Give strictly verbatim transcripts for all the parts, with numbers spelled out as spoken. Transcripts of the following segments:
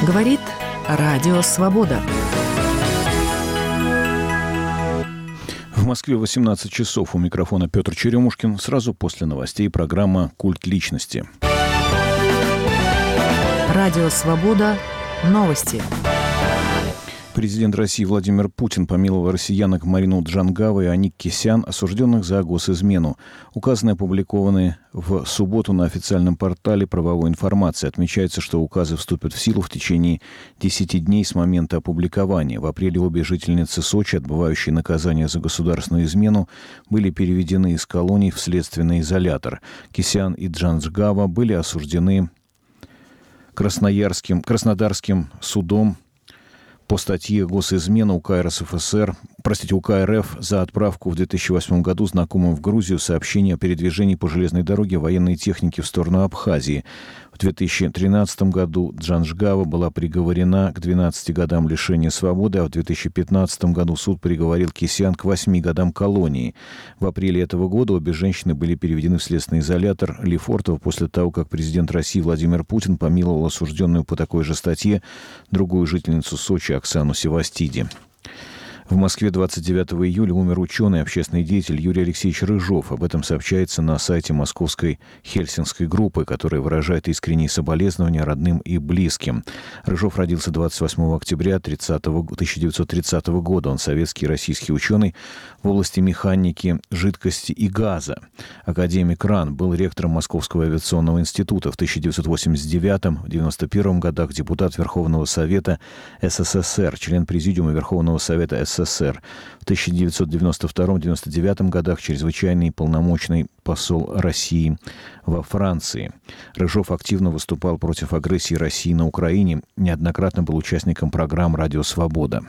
Говорит Радио Свобода. В Москве восемнадцать часов. У микрофона Петр Черемушкин. Сразу после новостей программа «Культ личности». Радио Свобода. Новости. Президент России Владимир Путин помиловал россиянок Марину Джангаву и Аник Кисян, осужденных за госизмену. Указы опубликованы в субботу на официальном портале правовой информации. Отмечается, что указы вступят в силу в течение десяти дней с момента опубликования. В апреле обе жительницы Сочи, отбывающие наказание за государственную измену, были переведены из колоний в следственный изолятор. Кисян и Джангава были осуждены Красноярским, Краснодарским судом по статье «Госизмена» УК РСФСР, простите, УК РФ за отправку в две тысячи восьмом году знакомым в Грузию сообщения о передвижении по железной дороге военной техники в сторону Абхазии. В две тысячи тринадцатом году Джангава была приговорена к двенадцати годам лишения свободы, а в две тысячи пятнадцатом году суд приговорил Кисян к восьми годам колонии. В апреле этого года обе женщины были переведены в следственный изолятор Лефортово после того, как президент России Владимир Путин помиловал осужденную по такой же статье другую жительницу Сочи Оксану Севастиди. В Москве двадцать девятого июля умер ученый, общественный деятель Юрий Алексеевич Рыжов. Об этом сообщается на сайте Московской Хельсинской группы, которая выражает искренние соболезнования родным и близким. Рыжов родился двадцать восьмого октября тысяча девятьсот тридцатого года. Он советский и российский ученый в области механики, жидкости и газа. Академик РАН, был ректором Московского авиационного института в тысяча девятьсот восемьдесят девятом — девяносто первом годах, депутат Верховного Совета СССР, член Президиума Верховного Совета СССР. СССР. В тысяча девятьсот девяносто втором — девяносто девятом годах чрезвычайный полномочный посол России во Франции. Рыжов активно выступал против агрессии России на Украине, неоднократно был участником программ «Радио Свобода».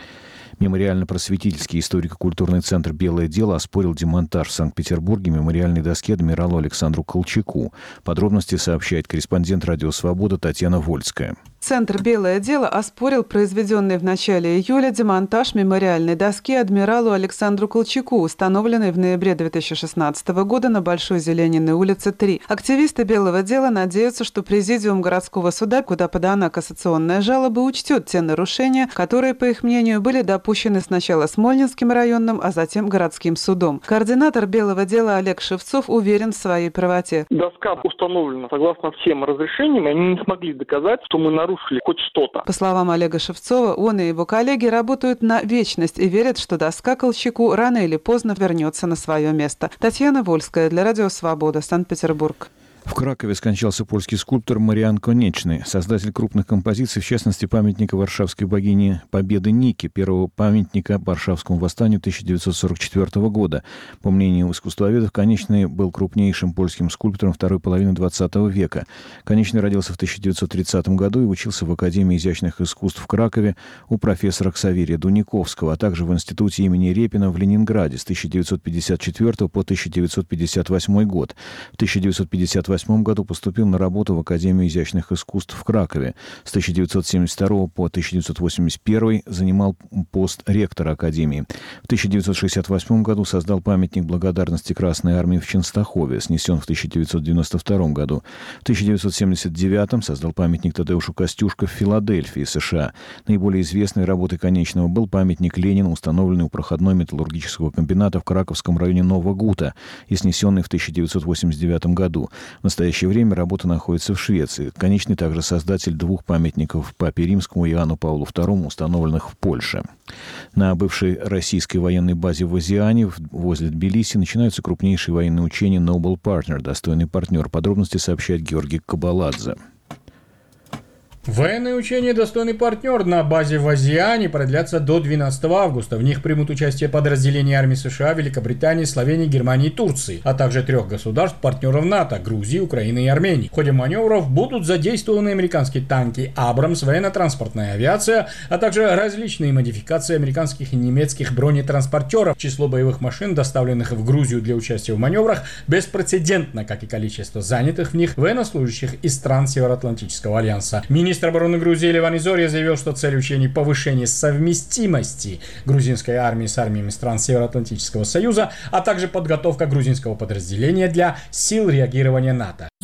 Мемориально-просветительский историко-культурный центр «Белое дело» оспорил демонтаж в Санкт-Петербурге мемориальной доски адмиралу Александру Колчаку. Подробности сообщает корреспондент «Радио Свобода» Татьяна Вольская. Центр «Белое дело» оспорил произведенный в начале июля демонтаж мемориальной доски адмиралу Александру Колчаку, установленной в ноябре две тысячи шестнадцатого года на Большой Зелениной улице три. Активисты «Белого дела» надеются, что Президиум городского суда, куда подана кассационная жалоба, учтет те нарушения, которые, по их мнению, были допущены сначала Смольнинским районным, а затем городским судом. Координатор «Белого дела» Олег Шевцов уверен в своей правоте. Доска установлена согласно всем разрешениям, и они не смогли доказать, что мы нарушили хоть что-то. По словам Олега Шевцова, он и его коллеги работают на вечность и верят, что доска Колчаку рано или поздно вернется на свое место. Татьяна Вольская для Радио Свобода, Санкт-Петербург. В Кракове скончался польский скульптор Мариан Конечный, создатель крупных композиций, в частности, памятника варшавской богине Победы Ники, первого памятника Варшавскому восстанию тысяча девятьсот сорок четвёртого года. По мнению искусствоведов, Конечный был крупнейшим польским скульптором второй половины двадцатого века. Конечный родился в тысяча девятьсот тридцатом году и учился в Академии изящных искусств в Кракове у профессора Ксаверия Дуниковского, а также в Институте имени Репина в Ленинграде с тысяча девятьсот пятьдесят четвёртого по тысяча девятьсот пятьдесят восьмой год. В тысяча девятьсот пятьдесят восьмом году поступил на работу в Академию изящных искусств в Кракове. С тысяча девятьсот семьдесят второго по тысяча девятьсот восемьдесят первый занимал пост ректора Академии. В тысяча девятьсот шестьдесят восьмом году создал памятник благодарности Красной Армии в Ченстахове, снесен в тысяча девятьсот девяносто втором году. В тысяча девятьсот семьдесят девятом создал памятник Тадеушу Костюшко в Филадельфии, США. Наиболее известной работой Конечного был памятник Ленину, установленный у проходной металлургического комбината в Краковском районе Новогута и снесенный в тысяча девятьсот восемьдесят девятом году. В настоящее время работа находится в Швеции. Конечный также создатель двух памятников Папе Римскому и Иоанну Павлу второму, установленных в Польше. На бывшей российской военной базе в Азиане, возле Тбилиси, начинаются крупнейшие военные учения Noble Partner, достойный партнер. Подробности сообщает Георгий Кабаладзе. Военные учения «Достойный партнер» на базе в Азиане продлятся до двенадцатого августа. В них примут участие подразделения армий США, Великобритании, Словении, Германии и Турции, а также трех государств-партнеров НАТО – Грузии, Украины и Армении. В ходе маневров будут задействованы американские танки «Абрамс», военно-транспортная авиация, а также различные модификации американских и немецких бронетранспортеров. Число боевых машин, доставленных в Грузию для участия в маневрах, беспрецедентно, как и количество занятых в них военнослужащих из стран Североатлантического альянса. Министр обороны Грузии Леван Изория заявил, что цель учений – повышение совместимости грузинской армии с армиями стран Североатлантического союза, а также подготовка грузинского подразделения для сил реагирования НАТО.